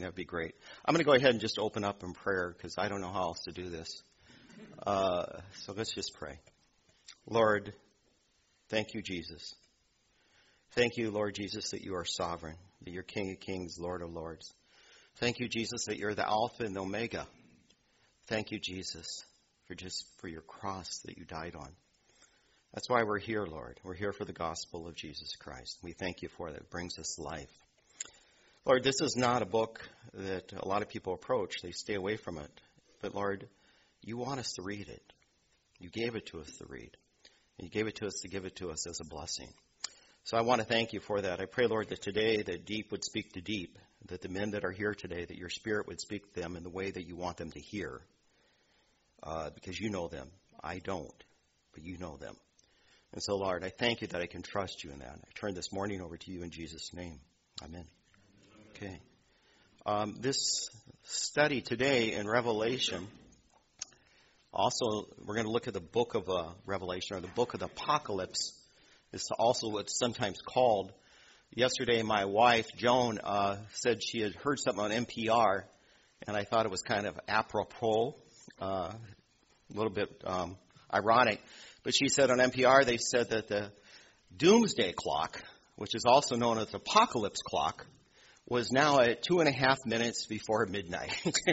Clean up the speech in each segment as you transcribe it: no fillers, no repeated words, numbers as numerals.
that'd be great. I'm going to go ahead and just open up in prayer because I don't know how else to do this. So let's just pray. Lord, thank you, Jesus. Thank you, Lord Jesus, that you are sovereign, that you're King of Kings, Lord of Lords. Thank you, Jesus, that you're the Alpha and the Omega. Thank you, Jesus, for your cross that you died on. That's why we're here, Lord. We're here for the gospel of Jesus Christ. We thank you for that. It brings us life. Lord, this is not a book that a lot of people approach. They stay away from it. But, Lord, you want us to read it. You gave it to us to read. And you gave it to us to give it to us as a blessing. So I want to thank you for that. I pray, Lord, that today that deep would speak to deep, that the men that are here today, that your Spirit would speak to them in the way that you want them to hear. Because you know them. I don't, but you know them. And so, Lord, I thank you that I can trust you in that. I turn this morning over to you in Jesus' name. Amen. Okay. This study today in Revelation, also we're going to look at the book of Revelation, or the book of the Apocalypse. It's also what's sometimes called. Yesterday, my wife, Joan, said she had heard something on NPR, and I thought it was kind of apropos, a little bit ironic. But she said on NPR, they said that the doomsday clock, which is also known as the apocalypse clock, was now at 2.5 minutes before midnight.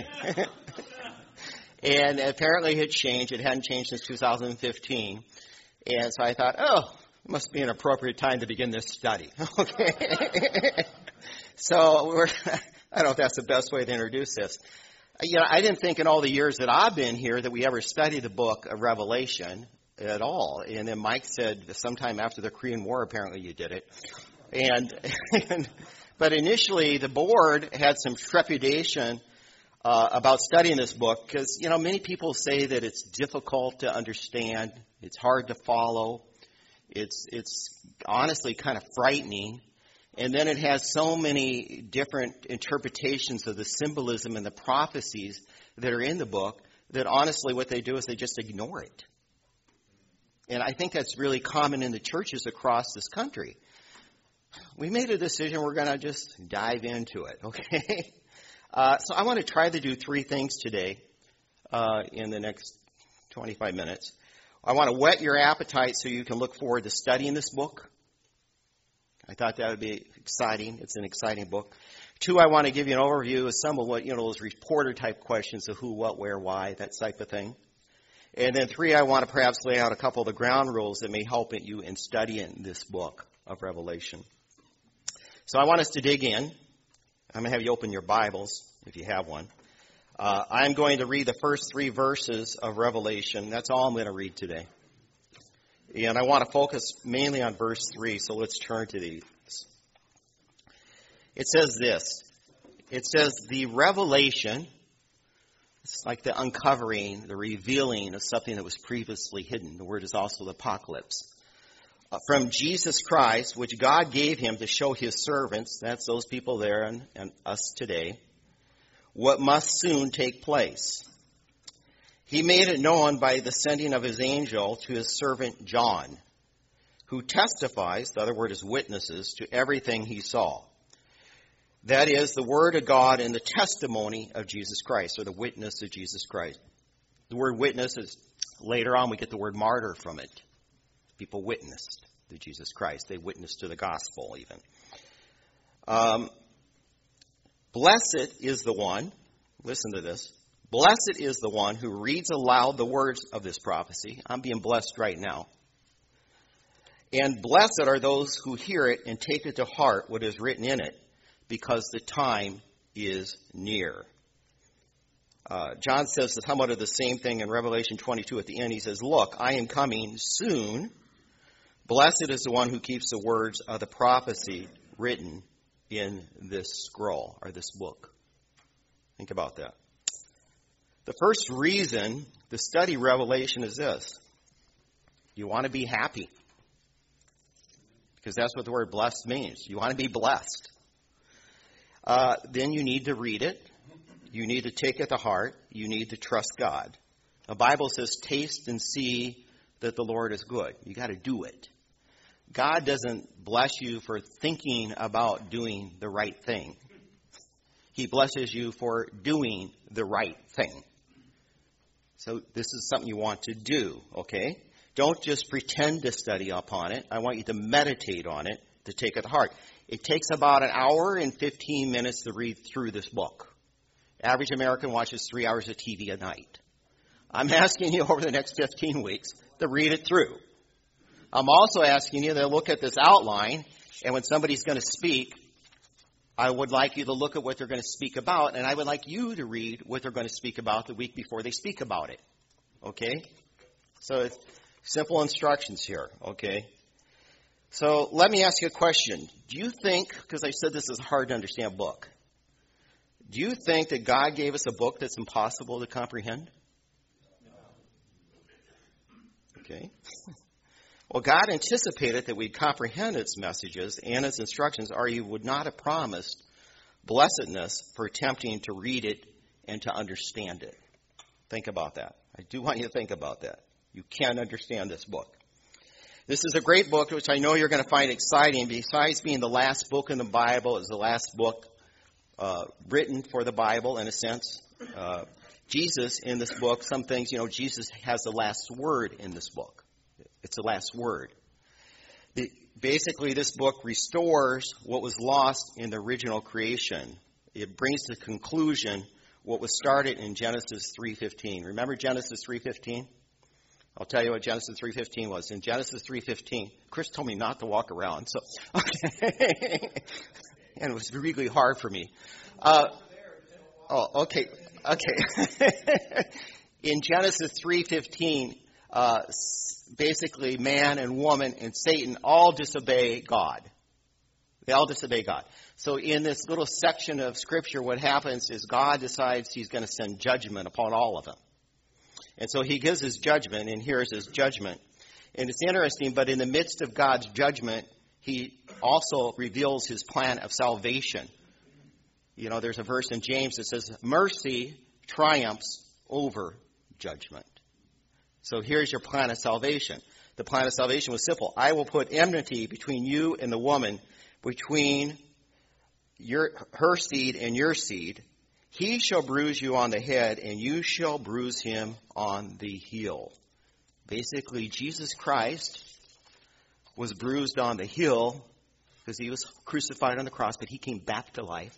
And apparently it had changed. It hadn't changed since 2015. And so I thought, it must be an appropriate time to begin this study. Okay. So I don't know if that's the best way to introduce this. I didn't think in all the years that I've been here that we ever studied the book of Revelation at all. And then Mike said sometime after the Korean War, apparently you did it. But initially the board had some trepidation about studying this book because, many people say that it's difficult to understand. It's hard to follow. It's honestly kind of frightening. And then it has so many different interpretations of the symbolism and the prophecies that are in the book that honestly what they do is they just ignore it. And I think that's really common in the churches across this country. We made a decision, we're going to just dive into it, okay? So I want to try to do 3 things today in the next 25 minutes. I want to whet your appetite so you can look forward to studying this book. I thought that would be exciting. It's an exciting book. 2, I want to give you an overview of some of what, those reporter-type questions of who, what, where, why, that type of thing. And then 3, I want to perhaps lay out a couple of the ground rules that may help you in studying this book of Revelation. So I want us to dig in. I'm going to have you open your Bibles, if you have one. I'm going to read the first 3 verses of Revelation. That's all I'm going to read today. And I want to focus mainly on verse 3, so let's turn to these. It says this. It says, the revelation, it's like the uncovering, the revealing of something that was previously hidden. The word is also the apocalypse. From Jesus Christ, which God gave him to show his servants, that's those people there and us today, what must soon take place. He made it known by the sending of his angel to his servant John, who testifies, the other word is witnesses, to everything he saw. That is the word of God and the testimony of Jesus Christ, or the witness of Jesus Christ. The word witness is, later on we get the word martyr from it. People witnessed to Jesus Christ. They witnessed to the gospel even. Blessed is the one, listen to this, blessed is the one who reads aloud the words of this prophecy. I'm being blessed right now. And blessed are those who hear it and take it to heart what is written in it, because the time is near. John says somewhat of the same thing in Revelation 22 at the end. He says, look, I am coming soon. Blessed is the one who keeps the words of the prophecy written in this scroll, or this book. Think about that. The first reason to study Revelation is this. You want to be happy. Because that's what the word blessed means. You want to be blessed. Then you need to read it. You need to take it to heart. You need to trust God. The Bible says, taste and see that the Lord is good. You got to do it. God doesn't bless you for thinking about doing the right thing. He blesses you for doing the right thing. So this is something you want to do, okay? Don't just pretend to study upon it. I want you to meditate on it, to take it to heart. It takes about an hour and 15 minutes to read through this book. Average American watches 3 hours of TV a night. I'm asking you over the next 15 weeks to read it through. I'm also asking you to look at this outline, and when somebody's going to speak, I would like you to look at what they're going to speak about, and I would like you to read what they're going to speak about the week before they speak about it. Okay? So it's simple instructions here. Okay? So let me ask you a question. Do you think, because I said this is a hard to understand book, do you think that God gave us a book that's impossible to comprehend? Okay. Well, God anticipated that we'd comprehend its messages and its instructions, or He would not have promised blessedness for attempting to read it and to understand it. Think about that. I do want you to think about that. You can't understand this book. This is a great book, which I know you're going to find exciting. Besides being the last book in the Bible, it's the last book written for the Bible, in a sense. Jesus, in this book, some things, Jesus has the last word in this book. It's the last word. Basically, this book restores what was lost in the original creation. It brings to conclusion what was started in Genesis 3:15. Remember Genesis 3:15? I'll tell you what Genesis 3:15 was. In Genesis 3:15, Chris told me not to walk around, so okay. And it was really hard for me. Okay. In Genesis 3:15, basically man and woman and Satan all disobey God. They all disobey God. So in this little section of Scripture, what happens is God decides He's going to send judgment upon all of them. And so He gives His judgment, and here's His judgment. And it's interesting, but in the midst of God's judgment, He also reveals His plan of salvation. There's a verse in James that says, mercy triumphs over judgment. So here's your plan of salvation. The plan of salvation was simple. I will put enmity between you and the woman, between her seed and your seed. He shall bruise you on the head, and you shall bruise him on the heel. Basically, Jesus Christ was bruised on the heel because He was crucified on the cross, but He came back to life.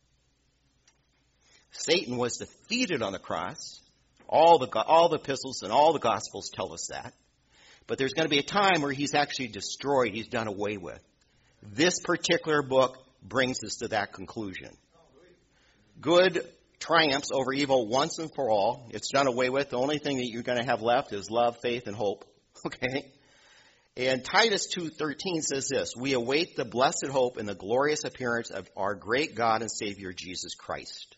Satan was defeated on the cross. All the epistles and all the gospels tell us that. But there's going to be a time where He's actually destroyed. He's done away with. This particular book brings us to that conclusion. Good triumphs over evil once and for all. It's done away with. The only thing that you're going to have left is love, faith, and hope. Okay? And Titus 2:13 says this, we await the blessed hope and the glorious appearance of our great God and Savior, Jesus Christ.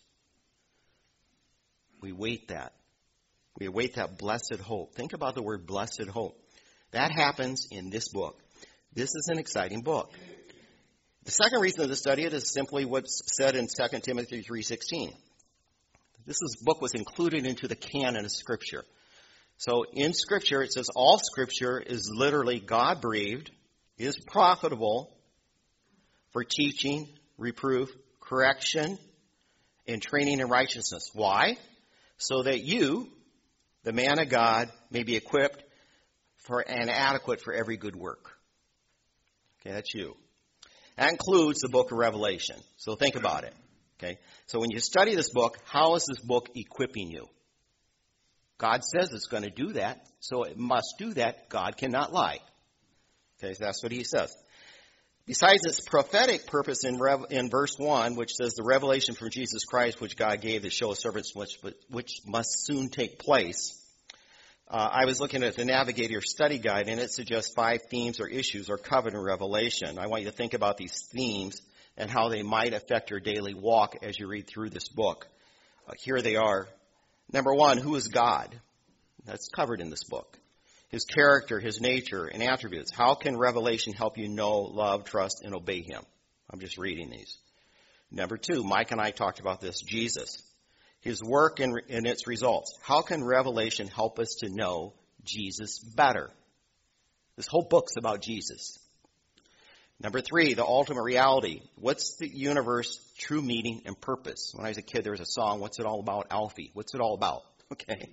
We wait that. We await that blessed hope. Think about the word blessed hope. That happens in this book. This is an exciting book. The second reason to study it is simply what's said in 2 Timothy 3:16. This book was included into the canon of Scripture. So in Scripture, it says all Scripture is literally God-breathed, is profitable for teaching, reproof, correction, and training in righteousness. Why? So that you, the man of God, may be equipped for and adequate for every good work. Okay, that's you. That includes the book of Revelation. So think about it. Okay, so when you study this book, how is this book equipping you? God says it's going to do that, so it must do that. God cannot lie. Okay, so that's what He says. Besides its prophetic purpose in verse 1, which says the revelation from Jesus Christ, which God gave to show His servants which must soon take place, I was looking at the Navigator Study Guide, and it suggests 5 themes or issues are covered in Revelation. I want you to think about these themes and how they might affect your daily walk as you read through this book. Here they are. Number 1, who is God? That's covered in this book. His character, His nature, and attributes. How can Revelation help you know, love, trust, and obey Him? I'm just reading these. Number 2, Mike and I talked about this, Jesus. His work and its results. How can Revelation help us to know Jesus better? This whole book's about Jesus. Number 3, the ultimate reality. What's the universe true meaning and purpose. When I was a kid, there was a song, "What's it all about, Alfie?" What's it all about? Okay.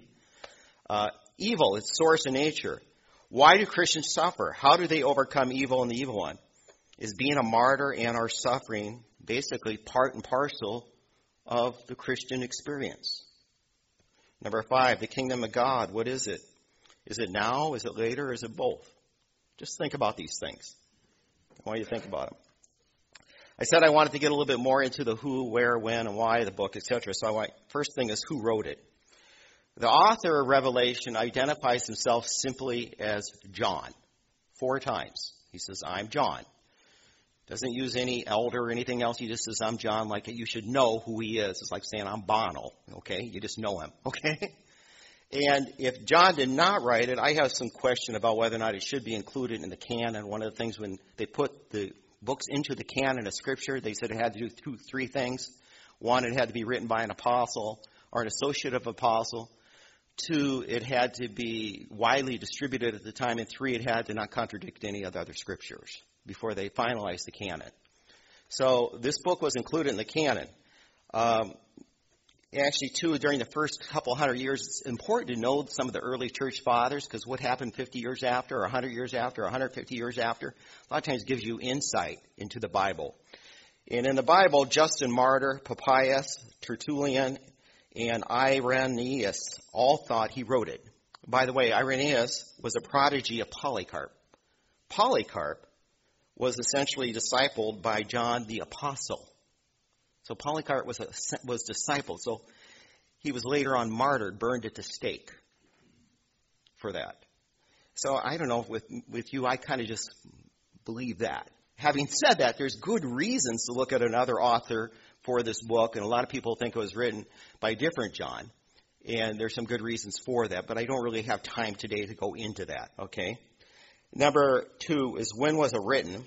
Evil, its source and nature. Why do Christians suffer? How do they overcome evil and the evil one? Is being a martyr and our suffering basically part and parcel of the Christian experience? Number 5, the kingdom of God. What is it? Is it now? Is it later? Is it both? Just think about these things. I want you to think about them. I said I wanted to get a little bit more into the who, where, when, and why of the book, etc. So first thing is who wrote it. The author of Revelation identifies himself simply as John 4 times. He says, "I'm John." Doesn't use any elder or anything else. He just says, "I'm John," like you should know who he is. It's like saying, "I'm Bono." Okay? You just know him. Okay? And if John did not write it, I have some question about whether or not it should be included in the canon. One of the things when they put the books into the canon of Scripture, they said it had to do 3 things. 1, it had to be written by an apostle or an associate of apostle. 2, it had to be widely distributed at the time. And 3, it had to not contradict any of the other Scriptures before they finalized the canon. So this book was included in the canon. Actually, too, during the first couple hundred years, it's important to know some of the early church fathers, because what happened 50 years after, or 100 years after, or 150 years after, a lot of times gives you insight into the Bible. And in the Bible, Justin Martyr, Papias, Tertullian, and Irenaeus all thought he wrote it. By the way, Irenaeus was a prodigy of Polycarp. Polycarp was essentially discipled by John the Apostle. So Polycarp was discipled. So he was later on martyred, burned at the stake for that. So I don't know, with you, I kind of just believe that. Having said that, there's good reasons to look at another author for this book, and a lot of people think it was written by a different John. And there's some good reasons for that, but I don't really have time today to go into that, okay? Number 2 is, when was it written?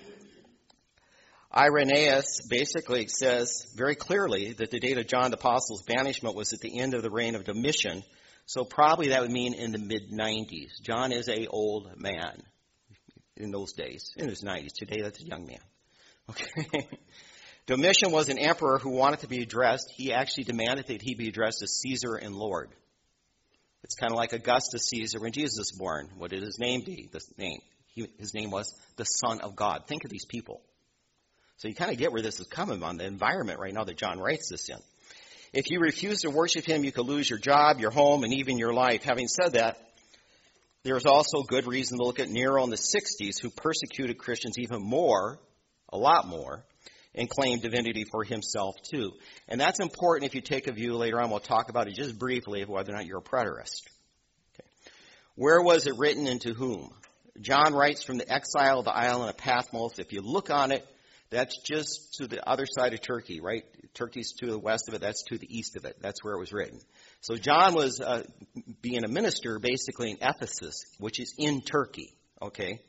Irenaeus basically says very clearly that the date of John the Apostle's banishment was at the end of the reign of Domitian, so probably that would mean in the mid-90s. John is an old man in those days, in his 90s. Today, that's a young man. Okay. Domitian was an emperor who wanted to be addressed. He actually demanded that he be addressed as Caesar and Lord. It's kind of like Augustus Caesar when Jesus was born. What did his name be? His name was the Son of God. Think of these people. So you kind of get where this is coming on, the environment right now that John writes this in. If you refuse to worship him, you could lose your job, your home, and even your life. Having said that, there's also good reason to look at Nero in the 60s, who persecuted Christians even more, a lot more, and claimed divinity for himself too. And that's important if you take a view later on. We'll talk about it just briefly of whether or not you're a preterist. Okay. Where was it written and to whom? John writes from the exile of the island of Patmos. If you look on it, that's just to the other side of Turkey, right? Turkey's to the west of it. That's to the east of it. That's where it was written. So John was being a minister basically in Ephesus, which is in Turkey, okay?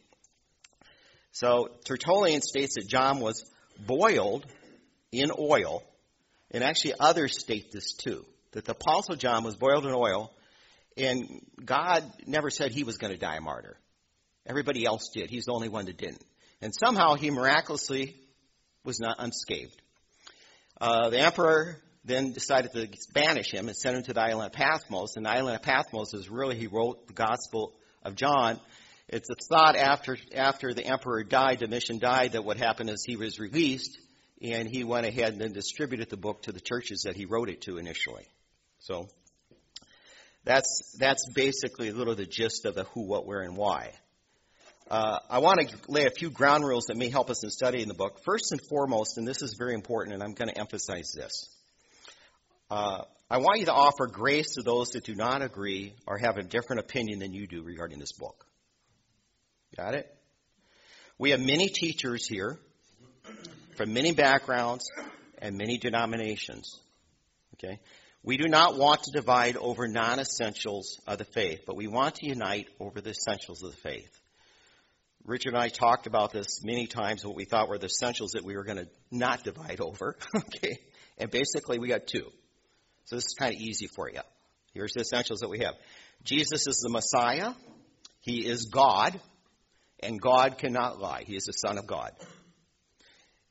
So Tertullian states that John was boiled in oil, and actually others state this too, that the Apostle John was boiled in oil, and God never said he was going to die a martyr. Everybody else did. He's the only one that didn't. And somehow he miraculously was not unscathed. The emperor then decided to banish him and send him to the island of Patmos. And the island of Patmos is really, he wrote the Gospel of John. It's a thought after the emperor died, Domitian died, that what happened is he was released, and he went ahead and then distributed the book to the churches that he wrote it to initially. So that's basically a little the gist of the who, what, where, and why. I want to lay a few ground rules that may help us in studying the book. First and foremost, and this is very important, and I'm going to emphasize this. I want you to offer grace to those that do not agree or have a different opinion than you do regarding this book. Got it? We have many teachers here from many backgrounds and many denominations. Okay? We do not want to divide over non-essentials of the faith, but we want to unite over the essentials of the faith. Richard and I talked about this many times, what we thought were the essentials that we were going to not divide over. Okay? And basically we got 2. So this is kind of easy for you. Here's the essentials that we have. Jesus is the Messiah. He is God. And God cannot lie. He is the Son of God.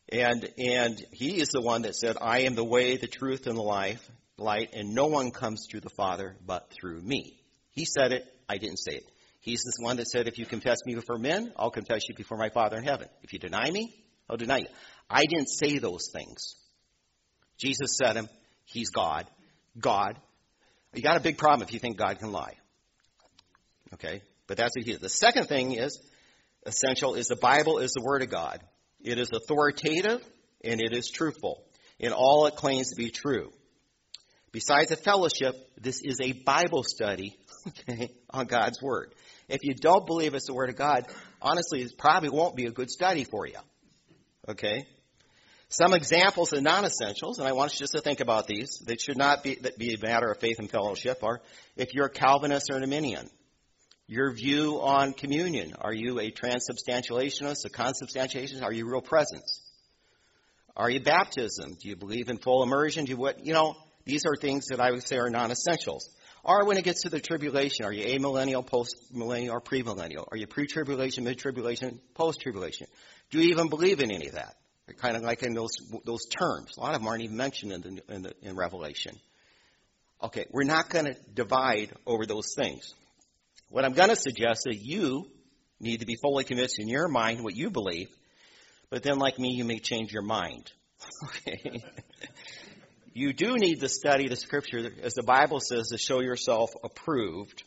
And he is the one that said, I am the way, the truth, and the light, and no one comes to the Father but through me. He said it, I didn't say it. He's this one that said, if you confess me before men, I'll confess you before my Father in heaven. If you deny me, I'll deny you. I didn't say those things. Jesus said him. He's God. God. You got a big problem if you think God can lie. Okay? But that's what he is. The second thing is, essential, is the Bible is the Word of God. It is authoritative and it is truthful in all it claims to be true. Besides a fellowship, this is a Bible study, okay, on God's Word. If you don't believe it's the Word of God, honestly, it probably won't be a good study for you. Okay? Some examples of non-essentials, and I want you just to think about these. They should not be a matter of faith and fellowship, or if you're a Calvinist or an Arminian. Your view on communion. Are you a transubstantiationist, a consubstantiationist? Are you real presence? Are you baptism? Do you believe in full immersion? These are things that I would say are non-essentials. Or when it gets to the tribulation, are you amillennial, post-millennial, or premillennial? Are you pre-tribulation, mid-tribulation, post-tribulation? Do you even believe in any of that? They're kind of like in those terms. A lot of them aren't even mentioned in Revelation. Okay, we're not going to divide over those things. What I'm going to suggest is you need to be fully convinced in your mind what you believe, but then like me, you may change your mind. Okay? You do need to study the Scripture, as the Bible says, to show yourself approved.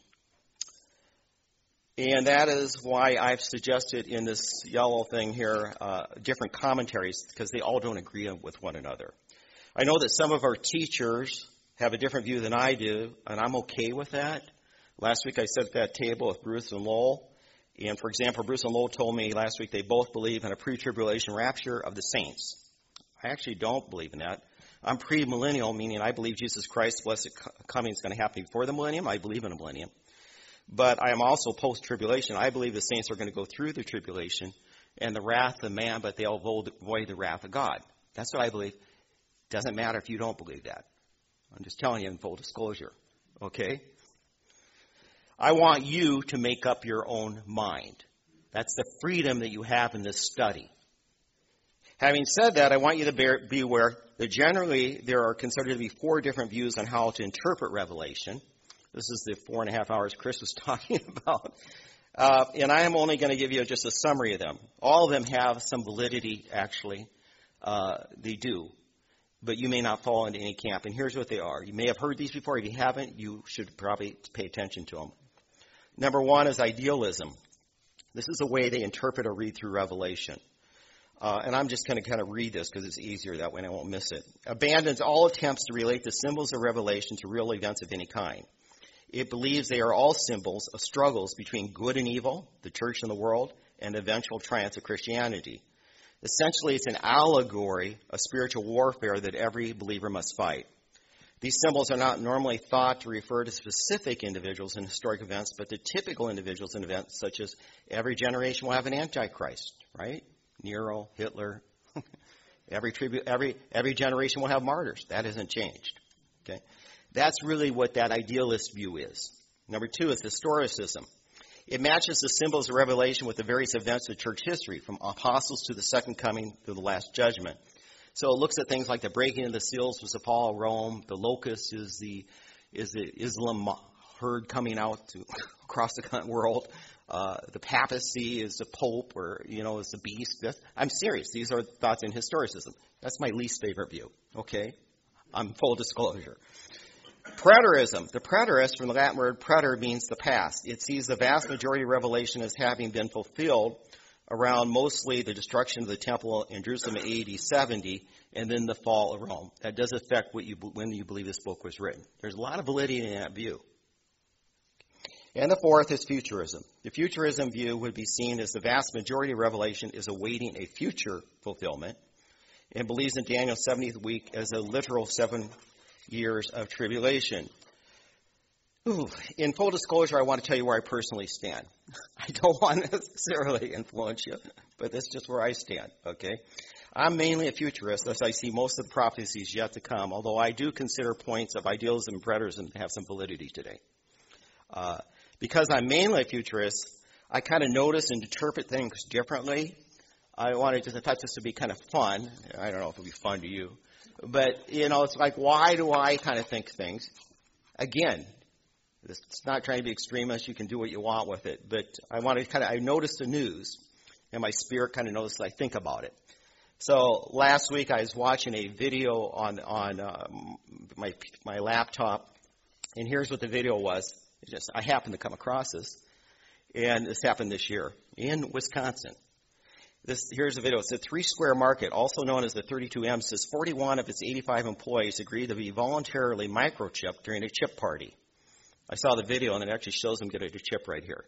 And that is why I've suggested in this yellow thing here different commentaries, because they all don't agree with one another. I know that some of our teachers have a different view than I do, and I'm okay with that. Last week I sat at that table with Bruce and Lowell. And, for example, Bruce and Lowell told me last week they both believe in a pre-tribulation rapture of the saints. I actually don't believe in that. I'm pre-millennial, meaning I believe Jesus Christ's blessed coming is going to happen before the millennium. I believe in a millennium. But I am also post-tribulation. I believe the saints are going to go through the tribulation and the wrath of man, but they'll avoid the wrath of God. That's what I believe. Doesn't matter if you don't believe that. I'm just telling you in full disclosure. Okay? I want you to make up your own mind. That's the freedom that you have in this study. Having said that, I want you to be aware that generally there are considered to be 4 different views on how to interpret Revelation. This is the 4.5 hours Chris was talking about. And I am only going to give you just a summary of them. All of them have some validity, actually. They do. But you may not fall into any camp. And here's what they are. You may have heard these before. If you haven't, you should probably pay attention to them. Number 1 is idealism. This is the way they interpret or read through Revelation. And I'm just going to kind of read this because it's easier that way and I won't miss it. Abandons all attempts to relate the symbols of Revelation to real events of any kind. It believes they are all symbols of struggles between good and evil, the church and the world, and the eventual triumph of Christianity. Essentially, it's an allegory of spiritual warfare that every believer must fight. These symbols are not normally thought to refer to specific individuals in historic events, but to typical individuals in events such as every generation will have an antichrist, right? Nero, Hitler. every generation will have martyrs. That hasn't changed. Okay? That's really what that idealist view is. Number 2 is historicism. It matches the symbols of Revelation with the various events of church history, from apostles to the second coming to the last judgment. So it looks at things like the breaking of the seals was the fall of Rome. The locust is the Islam herd coming out across the world. The papacy is the pope, or is the beast. I'm serious. These are thoughts in historicism. That's my least favorite view. Okay, I'm full disclosure. Preterism. The preterist, from the Latin word preter, means the past. It sees the vast majority of Revelation as having been fulfilled around mostly the destruction of the temple in Jerusalem in AD 70 and then the fall of Rome. That does affect when you believe this book was written. There's a lot of validity in that view. And the 4th is futurism. The futurism view would be seen as the vast majority of Revelation is awaiting a future fulfillment and believes in Daniel's 70th week as a literal 7 years of tribulation. In full disclosure, I want to tell you where I personally stand. I don't want to necessarily influence you, but this is just where I stand, okay? I'm mainly a futurist, as I see most of the prophecies yet to come, although I do consider points of idealism and preterism to have some validity today. Because I'm mainly a futurist, I kind of notice and interpret things differently I thought this would be kind of fun. I don't know if it'll be fun to you. But, it's like, why do I kind of think things? Again, it's not trying to be extremist. You can do what you want with it. But I noticed the news, and my spirit kind of knows I think about it. So last week I was watching a video on my laptop, and here's what the video was. I happened to come across this, and this happened this year in Wisconsin. Here's the video. It's a 3 Square Market, also known as the 32M, says 41 of its 85 employees agreed to be voluntarily microchipped during a chip party. I saw the video, and it actually shows them getting a chip right here.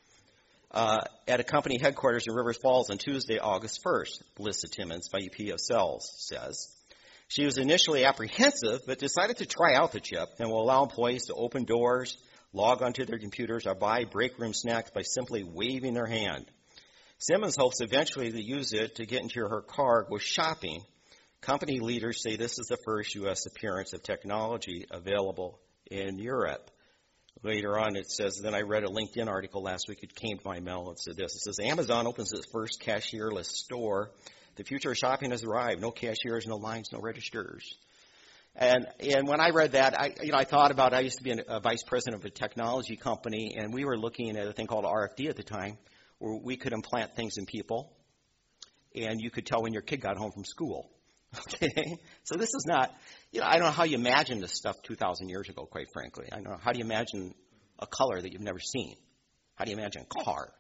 At a company headquarters in River Falls on Tuesday, August 1st, Melissa Timmons, VP of Sales, says. She was initially apprehensive, but decided to try out the chip and will allow employees to open doors, log onto their computers, or buy break room snacks by simply waving their hand. Simmons hopes eventually to use it to get into her car, go shopping. Company leaders say this is the first U.S. appearance of technology available in Europe. Later on, it says, then I read a LinkedIn article last week. It came to my mail. It said this. It says, Amazon opens its first cashierless store. The future of shopping has arrived. No cashiers, no lines, no registers. And when I read that, I thought about, I used to be a vice president of a technology company, and we were looking at a thing called RFD at the time, where we could implant things in people, and you could tell when your kid got home from school. Okay? So this is not, I don't know how you imagine this stuff 2,000 years ago, quite frankly. I don't know. How do you imagine a color that you've never seen? How do you imagine a car?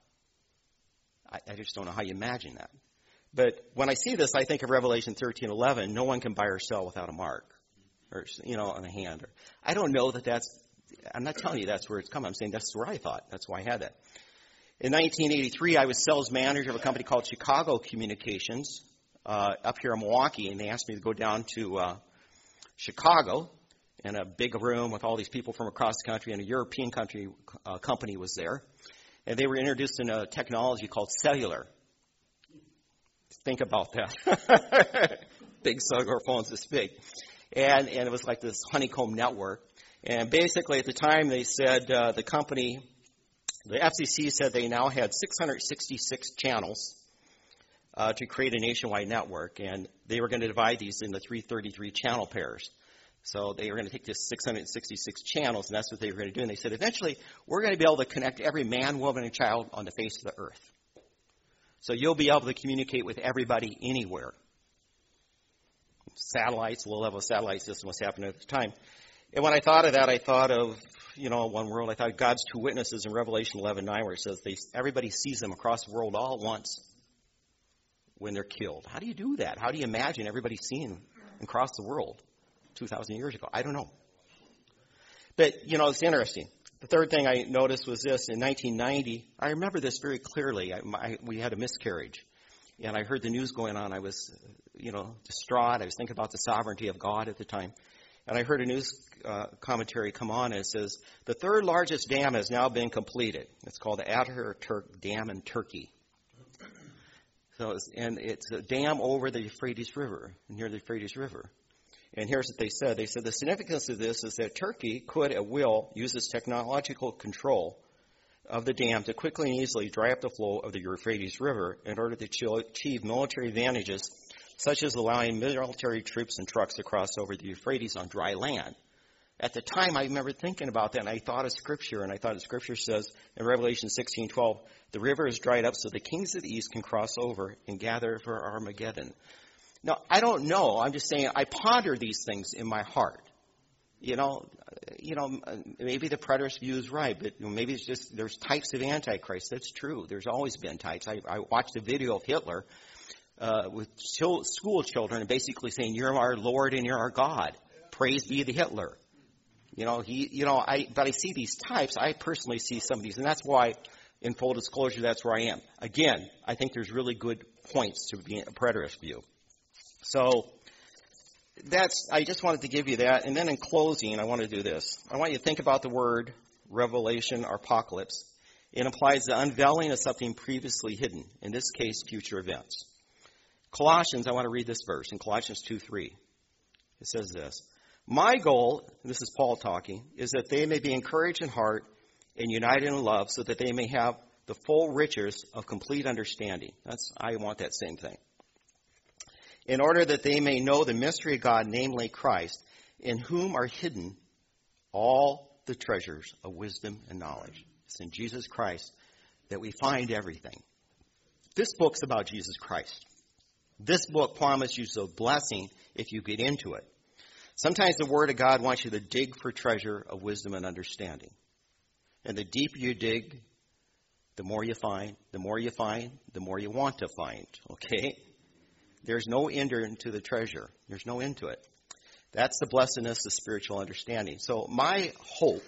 I just don't know how you imagine that. But when I see this, I think of Revelation 13:11. No one can buy or sell without a mark, or on a hand. I don't know I'm not telling you that's where it's come. I'm saying that's where I thought. That's why I had that. In 1983, I was sales manager of a company called Chicago Communications up here in Milwaukee, and they asked me to go down to Chicago in a big room with all these people from across the country, and a European company was there. And they were introducing a technology called cellular. Think about that. Big cellular phones this big. And it was like this honeycomb network. And basically at the time they said the FCC said they now had 666 channels to create a nationwide network, and they were going to divide these into 333 channel pairs. So they were going to take this 666 channels, and that's what they were going to do. And they said, eventually, we're going to be able to connect every man, woman, and child on the face of the earth. So you'll be able to communicate with everybody anywhere. Satellites, low-level satellite system was happening at the time. And when I thought of that, I thought of, one world. I thought God's two witnesses in Revelation 11:9, where it says everybody sees them across the world all at once when they're killed. How do you do that? How do you imagine everybody seeing them across the world 2,000 years ago? I don't know. But, it's interesting. The third thing I noticed was this. In 1990, I remember this very clearly. We had a miscarriage, and I heard the news going on. I was, distraught. I was thinking about the sovereignty of God at the time. And I heard a news commentary come on, and it says, the third largest dam has now been completed. It's called the Ataturk Dam in Turkey. So it's a dam over the Euphrates River, near the Euphrates River. And here's what they said. They said the significance of this is that Turkey could at will use its technological control of the dam to quickly and easily dry up the flow of the Euphrates River in order to achieve military advantages, such as allowing military troops and trucks to cross over the Euphrates on dry land. At the time, I remember thinking about that, and I thought of Scripture, and I thought of Scripture says in Revelation 16:12, the river is dried up so the kings of the east can cross over and gather for Armageddon. Now, I don't know. I'm just saying I ponder these things in my heart. Maybe the preterist view is right, but maybe it's just there's types of Antichrist. That's true. There's always been types. I watched a video of Hitler with school children and basically saying, you're our Lord and you're our God. Praise be the Hitler. But I see these types. I personally see some of these, and that's why, in full disclosure, that's where I am. Again, I think there's really good points to being a preterist view. So I just wanted to give you that. And then in closing, I want to do this. I want you to think about the word revelation or apocalypse. It implies the unveiling of something previously hidden, in this case, future events. Colossians, I want to read this verse in Colossians 2:3. It says this. My goal, and this is Paul talking, is that they may be encouraged in heart and united in love so that they may have the full riches of complete understanding. I want that same thing. In order that they may know the mystery of God, namely Christ, in whom are hidden all the treasures of wisdom and knowledge. It's in Jesus Christ that we find everything. This book's about Jesus Christ. This book promises you a blessing if you get into it. Sometimes the Word of God wants you to dig for treasure of wisdom and understanding. And the deeper you dig, the more you find. The more you find, the more you want to find. Okay? There's no end to the treasure. There's no end to it. That's the blessedness of spiritual understanding. So my hope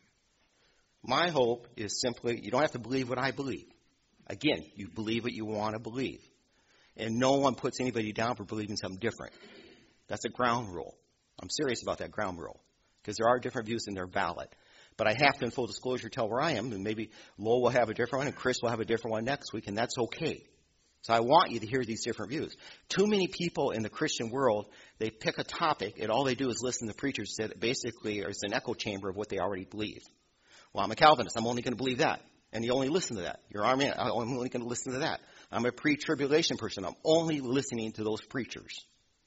is simply, you don't have to believe what I believe. Again, you believe what you want to believe. And no one puts anybody down for believing something different. That's a ground rule. I'm serious about that ground rule. Because there are different views and they're valid. But I have to, in full disclosure, tell where I am. And maybe Lowell will have a different one and Chris will have a different one next week. And that's okay. So I want you to hear these different views. Too many people in the Christian world, they pick a topic and all they do is listen to preachers that basically is an echo chamber of what they already believe. Well, I'm a Calvinist. I'm only going to believe that. And you only listen to that. You're Arminian. I'm only going to listen to that. I'm a pre-tribulation person. I'm only listening to those preachers.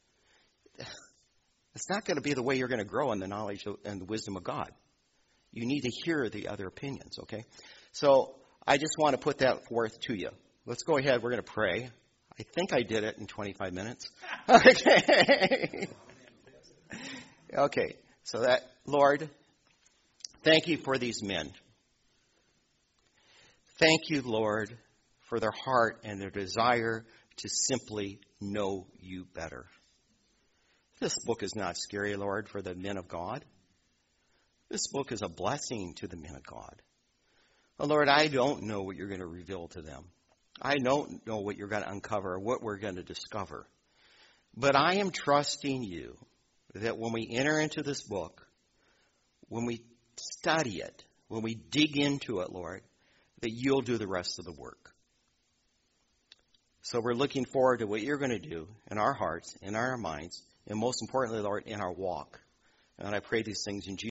It's not going to be the way you're going to grow in the knowledge and the wisdom of God. You need to hear the other opinions, okay? So I just want to put that forth to you. Let's go ahead. We're going to pray. I think I did it in 25 minutes. Okay. Okay. So that, Lord, thank you for these men. Thank you, Lord, for their heart and their desire to simply know you better. This book is not scary, Lord, for the men of God. This book is a blessing to the men of God. Well, Lord, I don't know what you're going to reveal to them. I don't know what you're going to uncover or what we're going to discover. But I am trusting you that when we enter into this book, when we study it, when we dig into it, Lord, that you'll do the rest of the work. So we're looking forward to what you're going to do in our hearts, in our minds, and most importantly, Lord, in our walk. And I pray these things in Jesus' name.